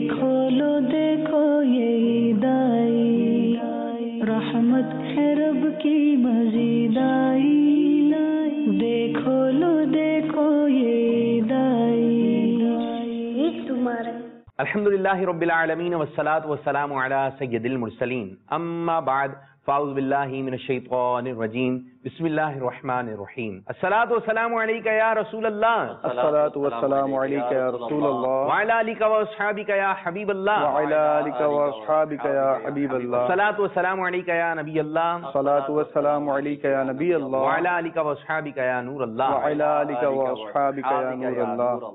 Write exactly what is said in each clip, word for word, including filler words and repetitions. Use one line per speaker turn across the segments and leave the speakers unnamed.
देखो लो देखो ये ईदाई, रहमत है रब की मजीदाई, देखो लो देखो ये ईदाई, ईद तुम्हारा।
अल्हम्दुलिल्लाहि रब्बिल आलमीन वस्सलातु वस्सलामु अला सय्यदिल मुरसलीन, अम्मा बाद, फ़ाऊज़ु बिल्लाहि मिनश शैतानिर रजीम, बिस्मिल्लाहिर रहमानिर रहीम। अस्सलातु वस्सलामु अलैका या रसूलल्लाह,
अस्सलातु वस्सलामु अलैका या रसूलल्लाह,
व अला आलिका व अस्हाबिका या हबीबल्लाह,
व अला आलिका व अस्हाबिका या हबीबल्लाह,
अस्सलातु वस्सलामु अलैका या नबियल्लाह,
अस्सलातु वस्सलामु अलैका या नबियल्लाह,
व अला आलिका व अस्हाबिका या नूरल्लाह,
व अला आलिका व अस्हाबिका या नूरल्लाह।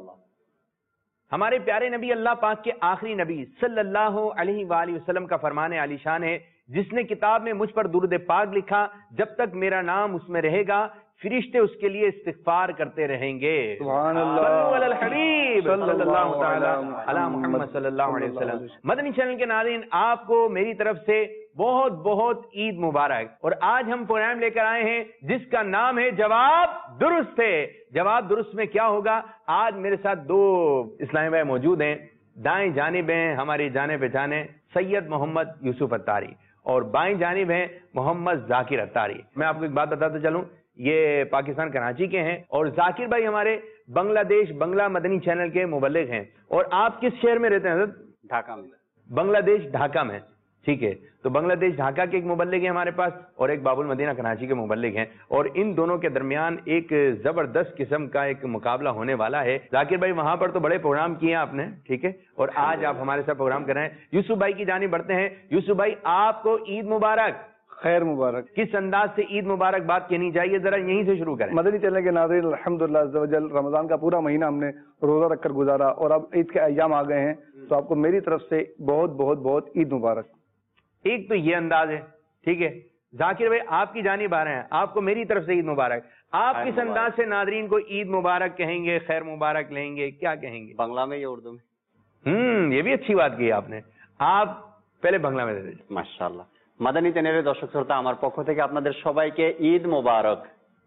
हमारे प्यारे नबी अल्लाह पाक के आखिरी नबी सल्लल्लाहु अलैहि वालैहि वसल्लम का फरमान आलीशान है, जिसने किताब में मुझ पर दुरूद पाक लिखा, जब तक मेरा नाम उसमें रहेगा फरिश्ते उसके लिए इस्तिग़फ़ार करते रहेंगे।
सुभान अल्लाह,
सल्लल्लाहु अलल हबीब सल्लल्लाहु तआला अला मुहम्मद सल्लल्लाहु अलैहि वसल्लम। मदनी चैनल के नाज़रीन, आपको मेरी तरफ से बहुत बहुत ईद मुबारक। और आज हम प्रोग्राम लेकर आए हैं जिसका नाम है जवाब दुरुस्त है। जवाब दुरुस्त में क्या होगा? आज मेरे साथ दो इस्लामी भाई मौजूद हैं। दाएं जानिब हैं हमारी जाने पहचाने सैयद मोहम्मद यूसुफ अत्तारी और बाएं जानिब हैं मोहम्मद जाकिर अत्तारी। मैं आपको एक बात बताते चलूं, ये पाकिस्तान कराची के हैं और जाकिर भाई हमारे बांग्लादेश बंगला मदनी चैनल के मुबल्लिग हैं। और आप किस शहर में रहते हैं?
ढाका में।
बांग्लादेश ढाका में, ठीक है। तो बांग्लादेश ढाका के एक मुबल्लिग हैं हमारे पास और एक बाबुल मदीना कराची के मुबल्लिग हैं, और इन दोनों के दरमियान एक जबरदस्त किस्म का एक मुकाबला होने वाला है। जाकिर भाई वहां पर तो बड़े प्रोग्राम किए आपने, ठीक है, और आज आप हमारे साथ प्रोग्राम कर रहे हैं। यूसुफ भाई की जानिब बढ़ते हैं। यूसुफ भाई, आपको ईद मुबारक।
खैर मुबारक।
किस अंदाज से ईद मुबारक बात कहनी चाहिए, जरा यहीं से शुरू करें।
मदनी चैनल के नाज़रीन, अल्हम्दुलिल्लाह अज़्ज़ा वजल रमजान का पूरा महीना हमने रोजा रखकर गुजारा और अब ईद के अय्याम आ गए हैं, तो आपको मेरी तरफ से बहुत बहुत बहुत ईद मुबारक।
एक तो ये अंदाज है, ठीक है। जाकिर भाई आपकी जानिब आ रहे हैं, आपको मेरी तरफ से ईद मुबारक। आप किस अंदाज से नादरीन को ईद मुबारक कहेंगे, खैर मुबारक लेंगे, क्या कहेंगे?
बांग्ला में या उर्दू में?
हम्म ये भी अच्छी बात की आपने। आप पहले बांग्ला में दे दीजिए।
माशाल्लाह। মাদানী চ্যানেলের দর্শক শ্রোতা, আমার পক্ষ থেকে আপনাদের সবাইকে ঈদ মোবারক।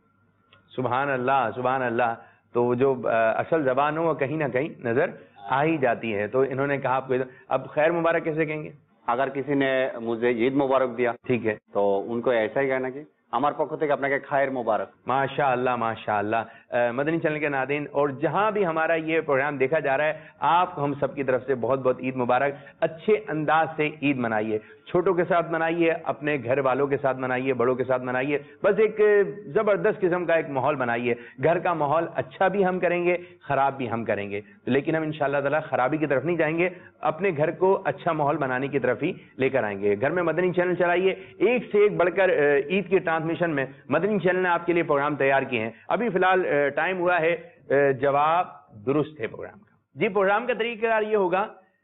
सुभान अल्लाह, सुभान अल्लाह। तो जो असल जबान हो वो कहीं ना कहीं नजर आ ही जाती है, तो इन्होंने कहा आपको अब खैर मुबारक कैसे कहेंगे?
अगर किसी ने मुझे ईद मुबारक दिया,
ठीक है,
तो उनको ऐसा ही कहना कि আমার পক্ষ থেকে আপনাকে খায়ের মুবারক।
माशाअल्लाह माशाअल्लाह। मदनी चैनल के नाज़रीन, और जहां भी हमारा ये प्रोग्राम देखा जा रहा है, आप हम सब की तरफ से बहुत बहुत ईद मुबारक। अच्छे अंदाज से ईद मनाइए, छोटों के साथ मनाइए, अपने घर वालों के साथ मनाइए, बड़ों के साथ मनाइए। बस एक जबरदस्त किस्म का एक माहौल बनाइए। घर का माहौल अच्छा भी हम करेंगे, खराब भी हम करेंगे, लेकिन हम इंशाअल्लाह ताला खराबी की तरफ नहीं जाएंगे, अपने घर को अच्छा माहौल बनाने की तरफ ही लेकर आएंगे। घर में मदनी चैनल चलाइए, एक से एक बढ़कर ईद की ट्रांसमिशन में मदनी चैनल ने आपके लिए प्रोग्राम तैयार किए हैं। अभी फिलहाल टाइम हुआ है जवाब दुरुस्त है प्रोग्राम का। जी, प्रोग्राम का तरीका ये होगा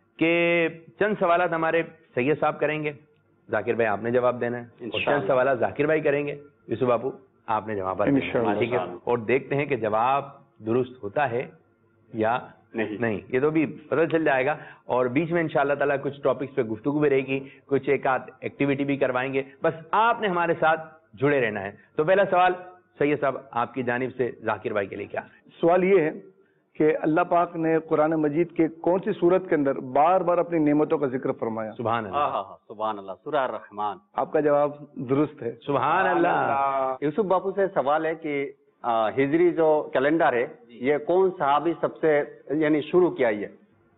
कि चंद सवाल हमारे सैयद साहब करेंगे, जाकिर भाई आपने जवाब देना है, और चंद सवाल जाकिर भाई करेंगे, यूसुफ बाबू आपने जवाब देना है, ठीक है। और देखते हैं कि जवाब दुरुस्त होता है या नहीं नहीं ये तो भी पता चल जाएगा। और बीच में इंशाअल्लाह ताला कुछ टॉपिक्स पे गुफ्तगू भी रहेगी, कुछ एक आध एक्टिविटी भी करवाएंगे। बस आपने हमारे साथ जुड़े रहना है। तो पहला सवाल सैयद साहब आपकी जानिब से जाकिर भाई के लिए क्या है?
सवाल ये है कि अल्लाह पाक ने कुरान मजीद के कौन सी सूरत के अंदर बार बार अपनी नेमतों का जिक्र फरमाया?
सुभान अल्लाह,
सुभान अल्लाह, सूरह रहमान।
आपका जवाब दुरुस्त है।
सुभान अल्लाह।
यूसुफ बापू से सवाल है कि आ, हिजरी जो कैलेंडर है, ये कौन सहाबी सबसे यानी शुरू किया? ये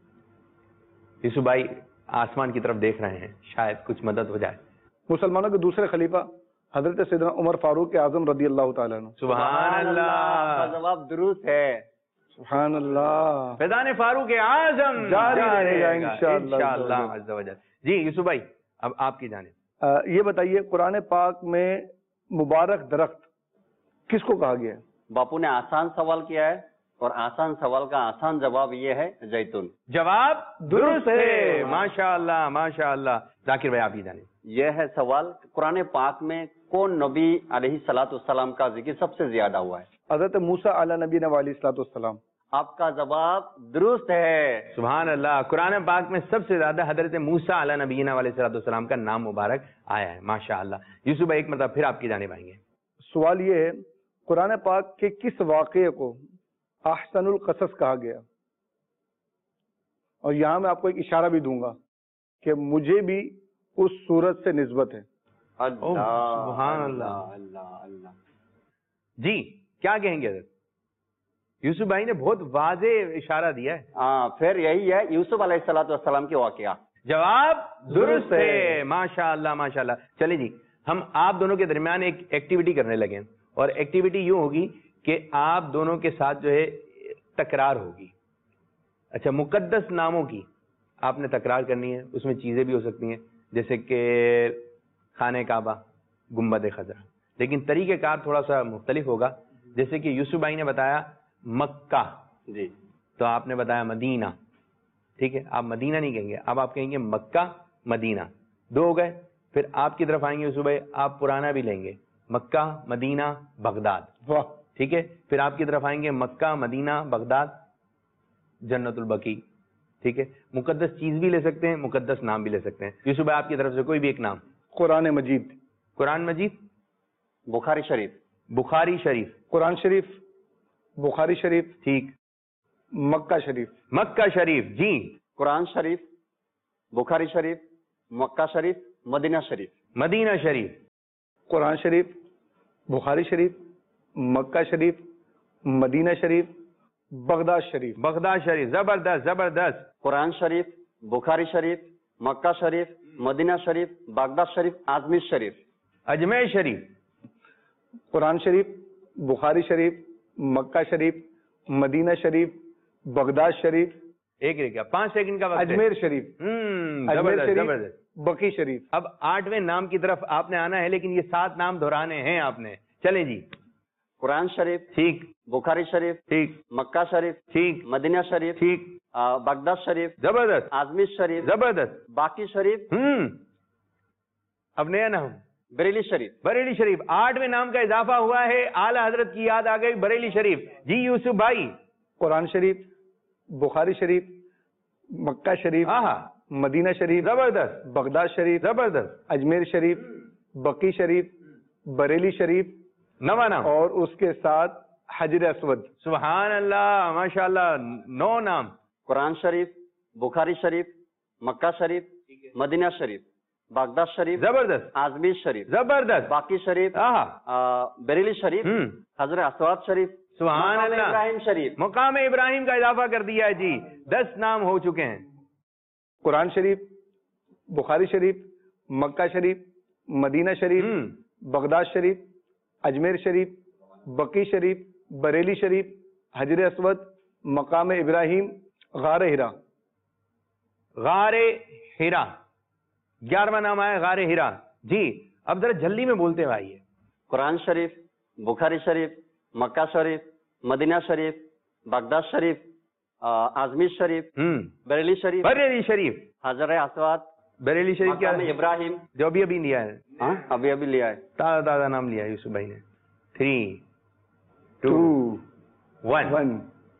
यूसुफ भाई आसमान की तरफ देख रहे हैं, शायद कुछ मदद हो जाए।
मुसलमानों के दूसरे खलीफा हजरत सैयदना उमर फारूक आजम रदी अल्लाह तआला अन्हु।
सुभान अल्लाह,
जवाब दुरुस्त है।
सुभान अल्लाह।
फैज़ान फारूक आजम
जारी रहेगा
इंशाअल्लाह अज़्ज़ा वजल। जी यूसुफ भाई, अब आपकी जानिब।
ये बताइए, कुरान पाक में मुबारक दरख्त किसको कहा गया है?
बापू ने आसान सवाल किया है और आसान सवाल का आसान जवाब ये है जैतून।
जवाब दुरुस्त है। माशाअल्लाह माशाअल्लाह। जाकिर भाई आपकी जानिब।
यह है सवाल, कुरान पाक में कौन नबी अलैहिस्सलातु वस्सलाम का जिक्र सबसे ज्यादा हुआ है?
हजरत मूसा अला नबीना व अलैहिस्सलातु वस्सलाम।
आपका जवाब दुरुस्त है।
सुभान अल्लाह। कुरान पाक में सबसे ज्यादा हजरत मूसा अला नबीना व अलैहिस्सलातु वस्सलाम का नाम मुबारक आया है। माशाअल्लाह। यूसुफ भाई एक मतलब फिर आपकी जानिब आएंगे।
सवाल ये है, कुरान पाक के किस वाक़ये को अहसनुल क़सस कहा गया? اور یہاں میں آپ کو ایک اشارہ بھی دوں گا کہ مجھے بھی اس صورت سے نسبت ہے.
سبحان اللہ
اللہ اللہ.
جی کیا کہیں گے حضرت؟ یوسف بھائی نے بہت واضح اشارہ دیا ہے.
ہاں پھر یہی ہے یوسف علیہ السلام والسلام کے واقعہ.
جواب درست ہے. ماشاء اللہ ماشاء اللہ. چلے جی ہم آپ دونوں کے درمیان ایک ایکٹیویٹی کرنے لگے ہیں اور ایکٹیویٹی یوں ہوگی کہ آپ دونوں کے ساتھ جو ہے تکرار ہوگی. اچھا مقدس ناموں کی آپ نے تکرار کرنی ہے. اس میں چیزیں بھی ہو سکتی ہیں جیسے کہ خانہ کعبہ, گنبد خضرا, لیکن طریقہ کار تھوڑا سا مختلف ہوگا. جیسے کہ یوسف بھائی نے بتایا مکہ,
جی
تو آپ نے بتایا مدینہ. ٹھیک ہے, آپ مدینہ نہیں کہیں گے, اب آپ کہیں گے مکہ مدینہ. دو ہو گئے. پھر آپ کی طرف آئیں گے یوسف بھائی, آپ پرانا بھی لیں گے, مکہ مدینہ بغداد.
واہ.
ٹھیک ہے, پھر آپ کی طرف آئیں گے مکہ مدینہ بغداد جنت البقیع. ٹھیک ہے, مقدس چیز بھی لے سکتے ہیں, مقدس نام بھی لے سکتے ہیں. یوسف بھائی آپ کی طرف سے کوئی بھی ایک نام.
قرآن مجید.
قرآن مجید.
بخاری شریف.
بخاری شریف.
قرآن شریف, بخاری شریف.
ٹھیک.
مکہ شریف.
مکہ شریف. جی.
قرآن شریف, بخاری شریف, مکہ شریف, مدینہ شریف.
مدینہ شریف.
قرآن شریف, بخاری شریف, مکہ شریف, مدینہ شریف, بغداد شریف.
بغداد شریف. زبردست زبردست.
قرآن شریف, بخاری شریف, مکہ شریف, مدینہ شریف, بغداد شریف, ازمیر شریف.
اجمیر شریف.
قرآن شریف, بخاری شریف, مکہ شریف, مدینہ شریف, بغداد شریف.
ایک رہ گیا, پانچ سیکنڈ کا وقت.
اجمیر شریف.
زبردست زبردست.
بقی شریف.
اب آٹھویں نام کی طرف آپ نے آنا ہے, لیکن یہ سات نام دہرانے ہیں آپ نے. چلیں جی.
قرآن شریف.
ٹھیک.
بخاری شریف.
ٹھیک.
مکہ شریف.
ٹھیک.
مدینہ شریف.
ٹھیک.
بغداد شریف.
زبردست.
ازمیر شریف.
زبردست.
باقی شریف.
ہوں اب نیا نام
بریلی شریف.
بریلی شریف. آٹھویں نام کا اضافہ ہوا ہے, اعلی حضرت کی یاد آ گئی, بریلی شریف. جی یوسف بھائی.
قرآن شریف, بخاری شریف, مکہ شریف,
ہاں
مدینہ شریف.
زبردست.
بغداد شریف.
زبردست.
اجمیر شریف, بقی شریف, بریلی شریف,
نواں نام,
اور اس کے ساتھ حجر اسود.
سبحان اللہ ماشاء اللہ. نو نام.
قرآن شریف, بخاری شریف, مکہ شریف, مدینہ شریف, بغداد شریف.
زبردست.
ازمیر شریف.
زبردست.
باقی شریف.
ہاں
بریلی شریف. حضرت اسود شریف.
سبحان اللہ.
ابراہیم شریف.
مقام ابراہیم کا اضافہ کر دیا ہے جی. دس نام ہو چکے ہیں.
قرآن شریف, بخاری شریف, مکہ شریف, مدینہ شریف, بغداد شریف, اجمیر شریف, بقی شریف, بریلی شریف, حجر اسود, مقام ابراہیم, غار ہرا.
غار ہرا گیارہواں نام آیا, غار ہرا. جی اب ذرا جلدی میں بولتے ہوئے آئیے.
قرآن شریف, بخاری شریف, مکہ شریف, مدینہ شریف, بغداد شریف, ازمیر شریف, بریلی شریف.
بریلی شریف.
حضرت اسود.
بریلی شریف کیا
مقام ابراہیم
جو ابھی ابھی لیا ہے.
ہاں ابھی ابھی لیا ہے.
تازہ تازہ نام لیا ہے یوسف بھائی نے. Three two one.
One.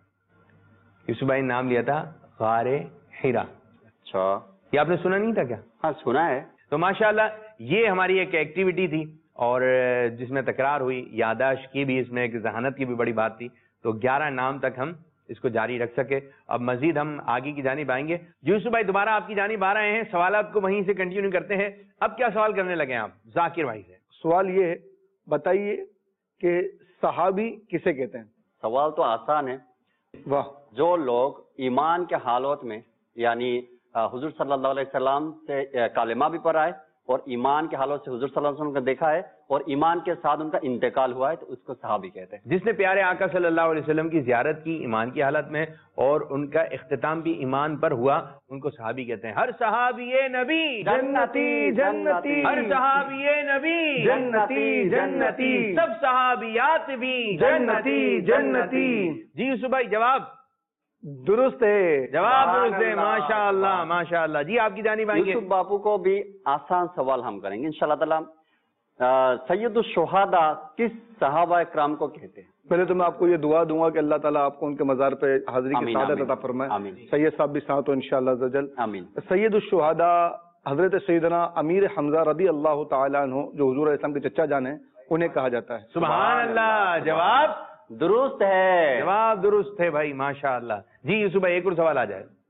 Yusuf بھائی نے نام لیا تھا غار ہرا.
اچھا
یہ آپ نے سنا نہیں تھا کیا؟
ہاں سنا ہے.
تو ماشاءاللہ یہ ہماری ایک ایکٹیویٹی تھی اور جس میں تکرار ہوئی, یاداشت کی بھی, اس میں ایک ذہانت کی بھی بڑی بات تھی. تو گیارہ نام تک ہم اس کو جاری رکھ سکے. اب مزید ہم آگے کی جانب آئیں گے. یوسف بھائی دوبارہ آپ کی جانب آ رہے ہیں, سوالات کو وہیں سے کنٹینیو کرتے ہیں. اب کیا سوال کرنے لگے ہیں آپ ذاکر بھائی سے؟
سوال یہ ہے, بتائیے کہ صحابی کسے کہتے ہیں؟
سوال تو آسان ہے.
واہ.
جو لوگ ایمان کے حالات میں یعنی حضور صلی اللہ علیہ وسلم سے کلمہ بھی پڑھا ہے اور ایمان کے حالات سے حضور صلی اللہ علیہ وسلم کو دیکھا ہے اور ایمان کے ساتھ ان کا انتقال ہوا ہے تو اس کو صحابی کہتے ہیں.
جس نے پیارے آقا صلی اللہ علیہ وسلم کی زیارت کی ایمان کی حالت میں اور ان کا اختتام بھی ایمان پر ہوا, ان کو صحابی کہتے ہیں. ہر صحابی نبی
جنتی جنتی.
ہر صحابی نبی
جنتی جنتی.
سب صحابیات بھی
جنتی جنتی.
جی یوسف بھائی جواب
درست ہے.
جواب درست ہے. ماشاء اللہ ماشاء اللہ. جی آپ کی جانب آئیں گے.
یوسف باپو کو بھی آسان سوال ہم کریں گے انشاءاللہ تعالی. سید الشہداء کس صحابہ اکرام کو کہتے ہیں؟
پہلے تو میں آپ کو یہ دعا دوں گا کہ اللہ تعالیٰ آپ کو ان کے مزار پہ حاضری کی سعادت عطا فرمائے. سید صاحب بھی ساتھ ہو انشاءاللہ عز و جل.
آمین.
سید الشہداء حضرت سیدنا امیر حمزہ رضی اللہ تعالیٰ عنہ جو حضور علیہ السلام کے چچا جان ہیں, انہیں کہا جاتا ہے.
سبحان اللہ. جواب
درست ہے.
جواب درست ہے بھائی ماشاء اللہ. جی یوسف بھائی ایک اور سوال آ جائے.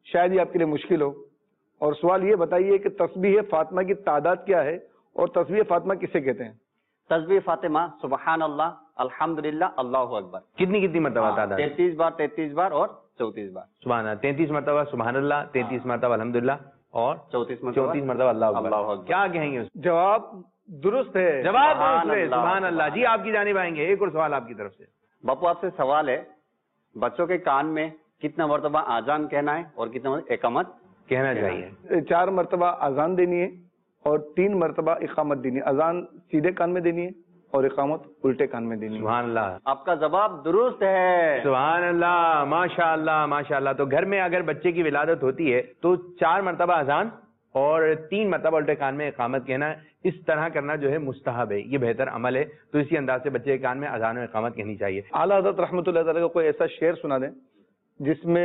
شاید یہ آپ کے لیے مشکل ہو. اور سوال یہ بتائیے کہ تسبیح فاطمہ کی تعداد کیا ہے اور تسبیح فاطمہ کسے کہتے ہیں؟
تسبیح فاطمہ سبحان اللہ الحمدللہ اللہ اکبر.
کتنی کتنی مرتبہ تعداد؟
تینتیس بار تینتیس بار اور چوتیس بار.
سبحان اللہ، تینتیس مرتبہ سبحان اللہ، تینتیس مرتبہ الحمدللہ اور
چوتیس مرتبہ
چونتیس مرتبہ اللہ اکبر. کیا کہیں گے اس؟
جواب درست ہے.
جواب درست ہے. سبحان اللہ. جی آپ کی جانب آئیں گے ایک اور سوال آپ کی طرف سے.
باپو آپ سے سوال ہے، بچوں کے کان میں کتنا مرتبہ آزان کہنا ہے اور کتنا مرتبہ اقامت
کہنا چاہیے؟
چار مرتبہ اذان دینی ہے اور تین مرتبہ اقامت دینی ہے. اذان سیدھے کان میں دینی ہے اور اقامت الٹے کان میں دینی ہے.
سبحان اللہ.
آپ کا جواب درست ہے.
سبحان اللہ، ماشاء اللہ ماشاء اللہ. تو گھر میں اگر بچے کی ولادت ہوتی ہے تو چار مرتبہ اذان اور تین مرتبہ الٹے کان میں اقامت کہنا ہے. اس طرح کرنا جو ہے مستحب ہے، یہ بہتر عمل ہے. تو اسی انداز سے بچے کے کان میں اذان و اقامت کہنی چاہیے.
اعلیٰ حضرت رحمۃ اللہ تعالیٰ کا کوئی ایسا شعر سنا دیں جس میں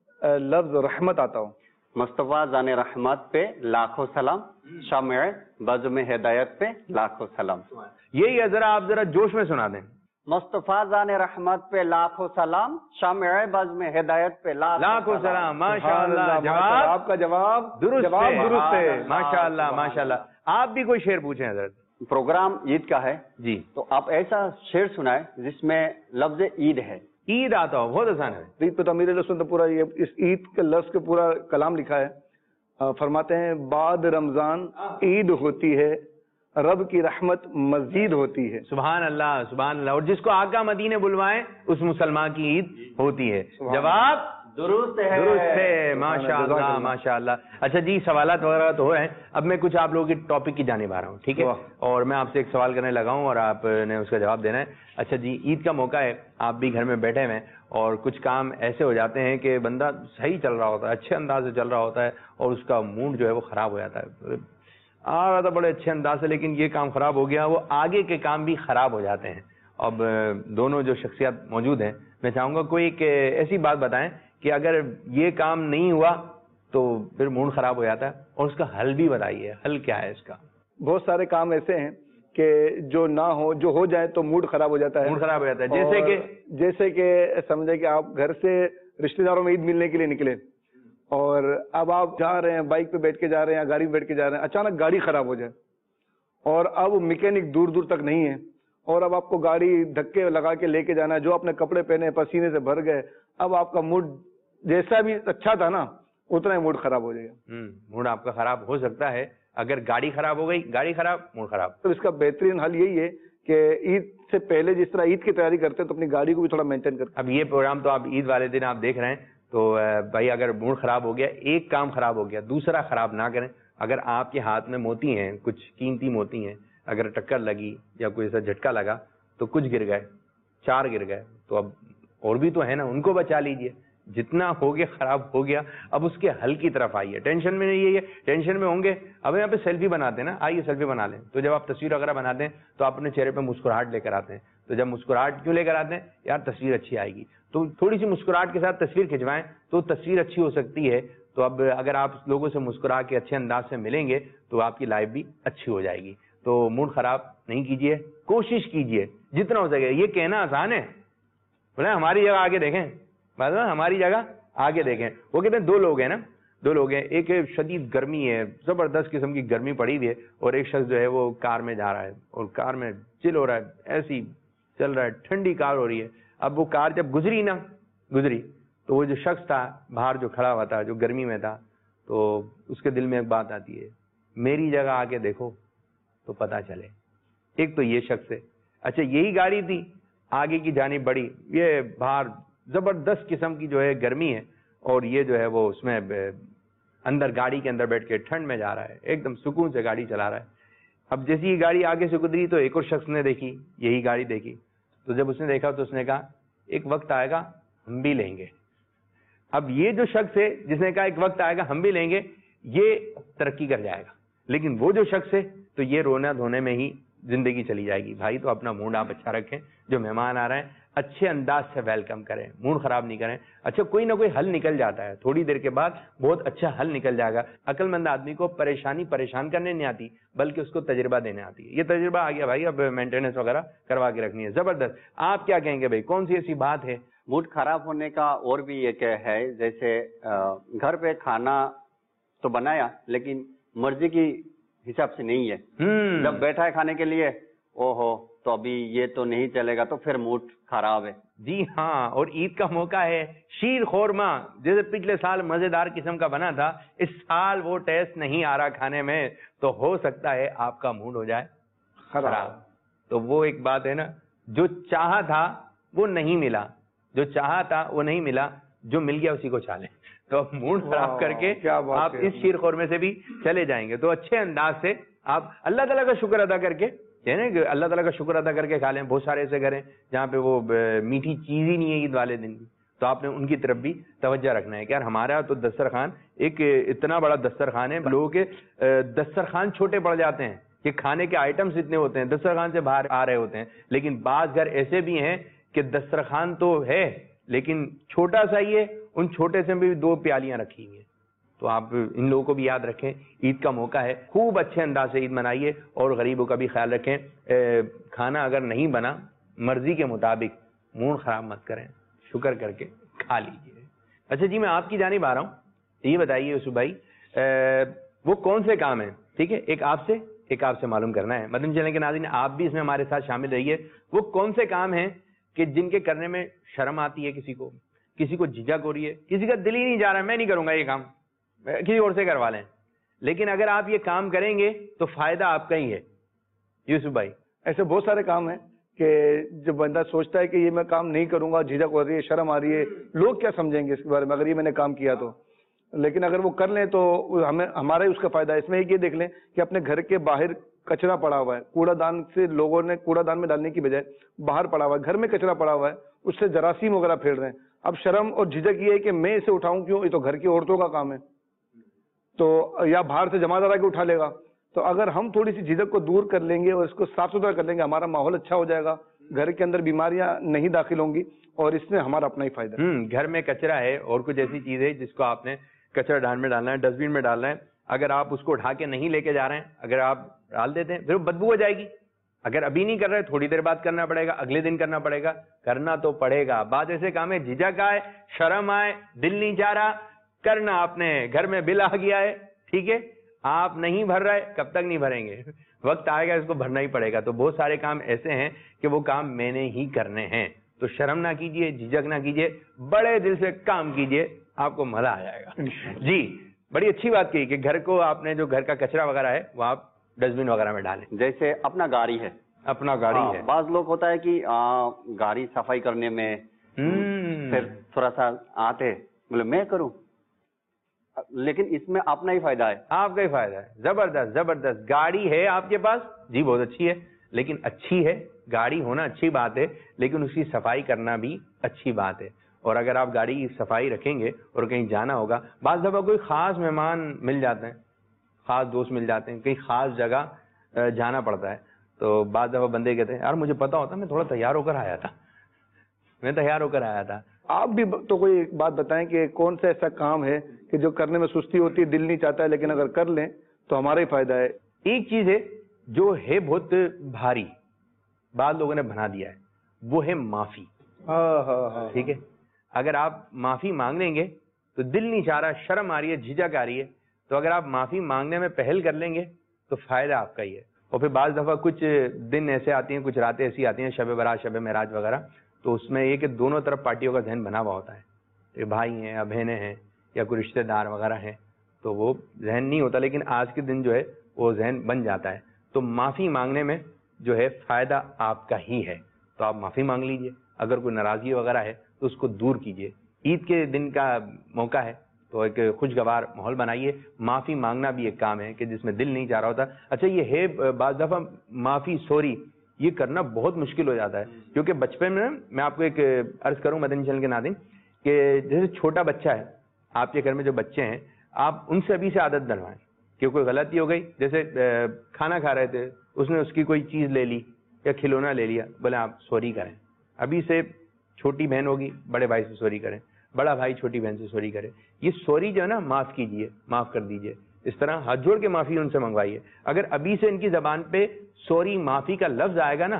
لفظ رحمت آتا ہو.
مصطفیٰ جان رحمت پہ لاکھوں سلام، شمع بزم ہدایت پہ لاکھوں سلام.
یہی ہے، ذرا آپ ذرا جوش میں سنا دیں.
مصطفیٰ جان رحمت پہ لاکھوں سلام، شمع بزم ہدایت پہ
لاکھوں سلام. ماشاء اللہ. جواب
آپ کا جواب
درست
جواب درست ہے.
ماشاء اللہ ماشاء اللہ. آپ بھی کوئی شعر پوچھیں حضرت.
پروگرام عید کا ہے
جی،
تو آپ ایسا شعر سنائیں جس میں لفظ عید ہے.
عید آتا ہو، بہت آسان ہے.
عید پہ تعمیر رسول پورا یہ اس عید کے لفظ کے پورا کلام لکھا ہے. فرماتے ہیں بعد رمضان عید ہوتی ہے، رب کی رحمت مزید ہوتی ہے.
سبحان اللہ سبحان اللہ. اور جس کو آقا مدینے بلوائیں اس مسلمان کی عید ہوتی ہے. جواب
درست ہے.
درست ہے. ماشاء اللہ ماشاء اللہ. اچھا جی، سوالات وغیرہ تو ہو رہے ہیں. اب میں کچھ آپ لوگوں کی ٹاپک کی جانب آ رہا ہوں، ٹھیک ہے؟ اور میں آپ سے ایک سوال کرنے لگا ہوں اور آپ نے اس کا جواب دینا ہے. اچھا جی، عید کا موقع ہے، آپ بھی گھر میں بیٹھے ہوئے ہیں اور کچھ کام ایسے ہو جاتے ہیں کہ بندہ صحیح چل رہا ہوتا ہے، اچھے انداز سے چل رہا ہوتا ہے اور اس کا موڈ جو ہے وہ خراب ہو جاتا ہے. آ رہا تھا بڑے اچھے انداز سے لیکن یہ کام خراب ہو گیا، وہ آگے کے کام بھی خراب ہو جاتے ہیں. اب دونوں جو شخصیات موجود ہیں، میں چاہوں گا کوئی ایک ایسی بات بتائیں کہ اگر یہ کام نہیں ہوا تو پھر موڈ خراب ہو جاتا ہے، اور اس کا حل بھی بتائیے. حل کیا ہے اس کا؟
بہت سارے کام ایسے ہیں کہ جو نہ ہو، جو ہو جائے تو موڈ خراب ہو جاتا ہے.
موڈ خراب ہو جاتا ہے. جیسے کہ
جیسے کہ سمجھے کہ آپ گھر سے رشتہ داروں میں عید ملنے کے لیے نکلے اور اب آپ جا رہے ہیں، بائک پہ بیٹھ کے جا رہے ہیں یا گاڑی پہ بیٹھ کے جا رہے ہیں، اچانک گاڑی خراب ہو جائے اور اب میکینک دور دور تک نہیں ہے اور اب آپ کو گاڑی دھکے لگا کے لے کے جانا ہے. جو اپنے کپڑے پہنے پسینے سے بھر گئے، اب آپ کا موڈ جیسا بھی اچھا تھا نا اتنا ہی موڈ خراب ہو جائے گا.
موڈ آپ کا خراب ہو سکتا ہے. اگر گاڑی خراب ہو گئی، گاڑی خراب، موڈ خراب.
تو اس کا بہترین حل یہی ہے کہ عید سے پہلے جس طرح عید کی تیاری کرتے ہیں تو اپنی گاڑی کو بھی تھوڑا مینٹین کریں.
اب یہ پروگرام تو آپ عید والے دن آپ دیکھ رہے ہیں، تو بھائی اگر موڈ خراب ہو گیا، ایک کام خراب ہو گیا، دوسرا خراب نہ کریں. اگر آپ کے ہاتھ میں موتی ہیں، کچھ قیمتی موتی ہیں، اگر ٹکر لگی یا کوئی ایسا جھٹکا لگا تو کچھ گر گئے، چار گر گئے، تو اب اور بھی تو ہے نا، ان کو بچا لیجئے. جتنا ہو گیا خراب ہو گیا، اب اس کے حل کی طرف آئیے. ٹینشن میں نہیں ہے، ٹینشن میں ہوں گے. اب یہاں پہ سیلفی بناتے ہیں نا، آئیے سیلفی بنا لیں. تو جب آپ تصویر وغیرہ بناتے ہیں تو آپ اپنے چہرے پہ مسکراہٹ لے کر آتے ہیں. تو جب مسکراہٹ کیوں لے کر آتے ہیں؟ یار تصویر اچھی آئے گی. تو تھوڑی سی مسکراہٹ کے ساتھ تصویر کھنچوائیں تو تصویر اچھی ہو سکتی ہے. تو اب اگر آپ لوگوں سے مسکرا کے اچھے انداز سے ملیں گے تو آپ کی لائف بھی اچھی ہو جائے گی. تو موڈ خراب نہیں کیجیے، کوشش کیجیے جتنا ہو سکے. یہ کہنا آسان ہے، بولے ہماری جگہ آگے دیکھیں، ہماری جگہ آگے دیکھیں. وہ کہتے ہیں دو لوگ ہیں نا، دو لوگ ہیں، ایک شدید گرمی ہے، زبردست قسم کی گرمی پڑی ہوئی ہے، اور ایک شخص جو ہے وہ کار میں جا رہا ہے اور کار میں چل ہو رہا ہے، ایسی چل رہا ہے، ٹھنڈی کار ہو رہی ہے. اب وہ کار جب گزری نا گزری تو وہ جو شخص تھا باہر جو کھڑا ہوا تھا، جو گرمی میں تھا، تو اس کے دل میں ایک بات آتی ہے، میری جگہ آ کے دیکھو تو پتا چلے. ایک تو یہ شخص ہے. اچھا یہی گاڑی تھی، آگے کی جانب بڑی، یہ باہر زبردست قسم کی جو ہے گرمی ہے اور یہ جو ہے وہ اس میں اندر گاڑی کے اندر بیٹھ کے ٹھنڈ میں جا رہا ہے، ایک دم سکون سے گاڑی چلا رہا ہے. اب جیسی یہ گاڑی آگے سے گزری تو ایک اور شخص نے دیکھی، یہی گاڑی دیکھی. تو جب اس نے دیکھا تو اس نے کہا ایک وقت آئے گا ہم بھی لیں گے. اب یہ جو شخص ہے جس نے کہا ایک وقت آئے گا ہم بھی لیں گے، یہ ترقی کر جائے گا. لیکن وہ جو شخص ہے تو یہ رونا دھونے میں ہی زندگی چلی جائے گی. بھائی تو اپنا موڈ آپ اچھا رکھیں، جو مہمان آ رہے ہیں اچھے انداز سے ویلکم کریں، موڈ خراب نہیں کریں. اچھا کوئی نہ کوئی حل نکل جاتا ہے، تھوڑی دیر کے بعد بہت اچھا حل نکل جائے گا. عقل مند آدمی کو پریشانی پریشان کرنے نہیں آتی بلکہ اس کو تجربہ دینے آتی ہے. یہ تجربہ آ گیا بھائی، اب مینٹیننس وغیرہ کروا کے رکھنی ہے. زبردست. آپ کیا کہیں گے بھائی، کون سی ایسی بات ہے
मूड खराब होने का और भी एक है, जैसे घर पे खाना तो बनाया लेकिन मर्जी की हिसाब से नहीं है, जब बैठा है खाने के लिए ओहो तो अभी ये तो नहीं चलेगा, तो फिर मूड खराब है।
जी हाँ, और ईद का मौका है, शीर खोरमा जैसे पिछले साल मजेदार किस्म का बना था, इस साल वो टेस्ट नहीं आ रहा खाने में, तो हो सकता है आपका मूड हो जाए खराब। तो वो एक बात है ना, जो चाहा था वो नहीं मिला, जो चाहा था वो नहीं मिला, जो मिल गया उसी को चालें। तो मूड खराब करके आप इस शीर खोरमे से भी चले जाएंगे। तो अच्छे अंदाज से आप अल्लाह ताला का शुक्र अदा करके, है ना, अल्लाह ताला का शुक्र अदा करके खा लें। बहुत सारे ऐसे करें जहाँ पे वो मीठी चीज ही नहीं है ईद वाले दिन भी, तो आपने उनकी तरफ भी तवज्जो रखना है कि यार हमारा तो दस्तरखान एक इतना बड़ा दस्तरखान है, लोगों के दस्तरखान छोटे पड़ जाते हैं कि खाने के आइटम्स इतने होते हैं, दस्तरखान से बाहर आ रहे होते हैं। लेकिन बाज घर ऐसे भी हैं कि दस्तरखान तो है लेकिन छोटा सा ही है, उन छोटे से भी दो प्यालियां रखी हुई हैं। तो आप इन लोगों को भी याद रखें, ईद का मौका है, खूब अच्छे अंदाज से ईद मनाइए और गरीबों का भी ख्याल रखें। ए, खाना अगर नहीं बना मर्जी के मुताबिक मूड खराब मत करें, शुक्र करके खा लीजिए। अच्छा जी, मैं आपकी जानिब आ रहा हूँ, ये बताइए यूसुफ भाई, ए, वो कौन से काम है, ठीक है, एक आपसे एक आपसे मालूम करना है। मदनी चैनल के नाज़रीन आप भी इसमें हमारे साथ शामिल रहिए। वो कौन से काम हैं कि जिनके करने में शर्म आती है, किसी को किसी को झिझक हो रही है, किसी का दिल ही नहीं जा रहा है मैं नहीं करूंगा ये काम, किसी और से करवा लें, लेकिन अगर आप ये काम करेंगे तो फायदा आपका ही है। यूसुफ भाई,
ऐसे बहुत सारे काम हैं कि जब बंदा सोचता है कि ये मैं काम नहीं करूंगा, झिझक हो रही है, शर्म आ रही है, लोग क्या समझेंगे इसके बारे में अगर ये मैंने काम किया तो, लेकिन अगर वो कर लें तो हमें हमारा ही उसका फायदा है। इसमें एक ये देख लें कि अपने घर के बाहर कचरा पड़ा हुआ है, कूड़ादान से लोगों ने कूड़ादान में डालने की बजाय बाहर पड़ा हुआ है, घर में कचरा पड़ा हुआ है, उससे जरासीम वगैरह फैल रहे हैं। अब शर्म और झिझक ये है कि मैं इसे उठाऊं क्यों, ये तो घर की औरतों का काम है, तो या बाहर से जमादार आके उठा लेगा। तो अगर हम थोड़ी सी झिझक को दूर कर लेंगे और इसको साफ सुथरा कर लेंगे, हमारा माहौल अच्छा हो जाएगा, घर के अंदर बीमारियां नहीं दाखिल होंगी और इसमें हमारा अपना ही फायदा है।
घर में कचरा है और कुछ ऐसी चीज है जिसको आपने कचरा ढान में डालना है, डस्टबिन में डालना है, अगर आप उसको उठा के नहीं लेके जा रहे हैं, अगर आप डाल देते हैं, फिर वो बदबू हो जाएगी। अगर अभी नहीं कर रहे, थोड़ी देर बाद करना पड़ेगा, अगले दिन करना पड़ेगा, करना तो पड़ेगा। बात ऐसे काम है, झिझक आए, शर्म आए, दिल नहीं जा रहा, करना आपने, घर में बिल आ गया है, ठीक है, आप नहीं भर रहे, कब तक नहीं भरेंगे, वक्त आएगा इसको भरना ही पड़ेगा। तो बहुत सारे काम ऐसे हैं कि वो काम मैंने ही करने हैं, तो शर्म ना कीजिए, झिझक ना कीजिए, बड़े दिल से काम कीजिए, आपको मजा आ जाएगा। जी, बड़ी अच्छी बात की कि घर को आपने जो घर का कचरा वगैरह है वो आप डस्टबिन वगैरह में डालें।
जैसे अपना गाड़ी है,
अपना गाड़ी
आ,
है,
बाज लोग होता है कि आ, गाड़ी सफाई करने में फिर थोड़ा सा आते बोले मैं करूं, लेकिन इसमें अपना ही फायदा है,
आपका ही फायदा है। जबरदस्त जबरदस्त। गाड़ी है आपके पास, जी बहुत अच्छी है, लेकिन अच्छी है, गाड़ी होना अच्छी बात है, लेकिन उसकी सफाई करना भी अच्छी बात है। और अगर आप गाड़ी की सफाई रखेंगे और कहीं जाना होगा, बाज़ दफ़ा कोई खास मेहमान मिल जाते हैं, खास दोस्त मिल जाते हैं, कहीं खास जगह जाना पड़ता है, तो बाज़ दफ़ा बंदे कहते हैं यार मुझे पता होता मैं थोड़ा तैयार होकर आया था, मैं तैयार होकर आया था।
आप भी तो कोई बात बताएं कि कौन सा ऐसा काम है कि जो करने में सुस्ती होती है, दिल नहीं चाहता है, लेकिन अगर कर लें तो हमारा ही फायदा है।
एक चीज है जो है बहुत भारी, बाद लोगों ने बना दिया है, वो है माफी।
हाँ हाँ हाँ,
ठीक है, अगर आप माफी मांग लेंगे तो दिल नहीं चाह रहा, शर्म आ रही है, झिझक आ रही है, तो अगर आप माफी मांगने में पहल कर लेंगे तो फायदा आपका ही है। और फिर बाज़ दफा कुछ दिन ऐसे आती हैं, कुछ रातें ऐसी आती हैं, शब बरात, शब मेराज वगैरह, तो उसमें ये कि दोनों तरफ पार्टियों का जहन बना हुआ होता है, ये भाई हैं या बहनें हैं या कोई रिश्तेदार वगैरह हैं, तो वो जहन नहीं होता, लेकिन आज के दिन जो है वो जहन बन जाता है। तो माफ़ी मांगने में जो है फ़ायदा आपका ही है, तो आप माफ़ी मांग लीजिए। अगर कोई नाराज़गी वगैरह है तो उसको दूर कीजिए। ईद के दिन का मौका है तो एक खुशगवार माहौल बनाइए। माफ़ी मांगना भी एक काम है कि जिसमें दिल नहीं चाह रहा होता। अच्छा, ये है बाज़ दफ़ा माफ़ी, सॉरी, ये करना बहुत मुश्किल हो जाता है, क्योंकि बचपन में मैं आपको एक अर्ज़ करूँ मदनी चैनल के नाज़रीन कि जैसे छोटा बच्चा है, आपके घर में जो बच्चे हैं, आप उनसे अभी से आदत डलवाएं कि कोई गलती हो गई, जैसे खाना खा रहे थे, उसने उसकी कोई चीज़ ले ली या खिलौना ले लिया, बोले आप सॉरी करें। अभी से छोटी बहन होगी, बड़े भाई से सॉरी करें, बड़ा भाई छोटी बहन से सॉरी करे। ये सॉरी जो है ना, माफ़ कीजिए, माफ़ कर दीजिए, इस तरह हाथ जोड़ के माफ़ी उनसे मंगवाइए। अगर अभी से इनकी ज़बान पे सॉरी, माफ़ी का लफ्ज़ आएगा ना,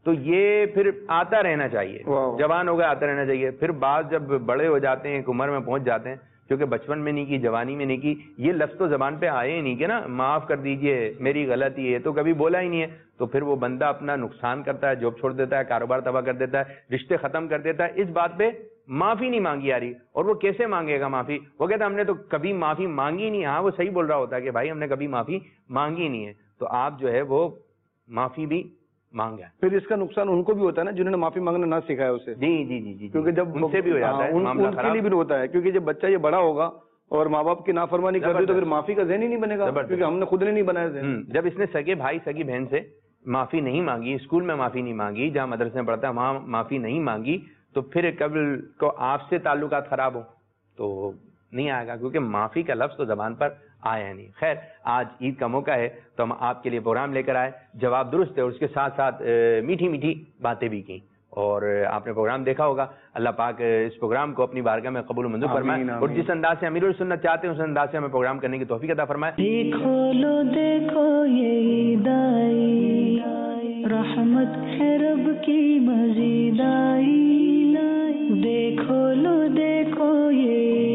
تو یہ پھر آتا رہنا چاہیے،
واہ۔
جوان ہو گیا آتا رہنا چاہیے. پھر بعض جب بڑے ہو جاتے ہیں، ایک عمر میں پہنچ جاتے ہیں، کیونکہ بچپن میں نہیں کی، جوانی میں نہیں کی، یہ لفظ تو زبان پہ آئے ہی نہیں کہ نا معاف کر دیجئے میری غلطی ہے، تو کبھی بولا ہی نہیں ہے. تو پھر وہ بندہ اپنا نقصان کرتا ہے، جاب چھوڑ دیتا ہے، کاروبار تباہ کر دیتا ہے، رشتے ختم کر دیتا ہے. اس بات پہ معافی نہیں مانگی جا رہی. اور وہ کیسے مانگے گا معافی؟ وہ کہتا ہم نے تو کبھی معافی مانگی نہیں. ہاں وہ صحیح بول رہا ہوتا ہے کہ بھائی ہم نے کبھی معافی مانگی نہیں ہے. تو آپ جو ہے وہ معافی بھی مانگا.
پھر اس کا نقصان ان کو بھی ہوتا ہے نا جنہوں نے معافی مانگنا نہ سکھایا اسے.
جی جی جی جی
کیونکہ جب
ان سے بھی ہو جاتا ہے
ان
معاملہ
ان کے
خراب.
لیے بھی ہوتا ہے، کیونکہ جب بچہ یہ بڑا ہوگا اور ماں باپ کی نافرمانی کر دی تو پھر معافی کا ذہن ہی نہیں بنے گا، کیونکہ ہم نے خود نے نہیں بنایا ذہن.
ہم، جب اس نے سگے بھائی سگی بہن سے معافی نہیں مانگی، اسکول میں معافی نہیں مانگی، جہاں مدرسے میں پڑھتا ہے وہاں معافی نہیں مانگی، تو پھر قبل کو آپ سے تعلقات خراب ہو تو نہیں آئے گا، کیونکہ معافی کا لفظ تو زبان پر آیا نہیں. خیر، آج عید کا موقع ہے تو ہم آپ کے لیے پروگرام لے کر آئے. جواب درست ہے اور اس کے ساتھ ساتھ میٹھی میٹھی باتیں بھی کی. اور آپ نے پروگرام دیکھا ہوگا. اللہ پاک اس پروگرام کو اپنی بارگاہ میں قبول و منظور فرمائے اور جس انداز سے امیر السنت چاہتے ہیں اس انداز سے ہمیں پروگرام کرنے کی توفیق عطا فرمائے.
دیکھو لو دیکھو یہ عید آئی، رحمت ہے رب کی مزید آئی. دیکھو لو دیکھو یہ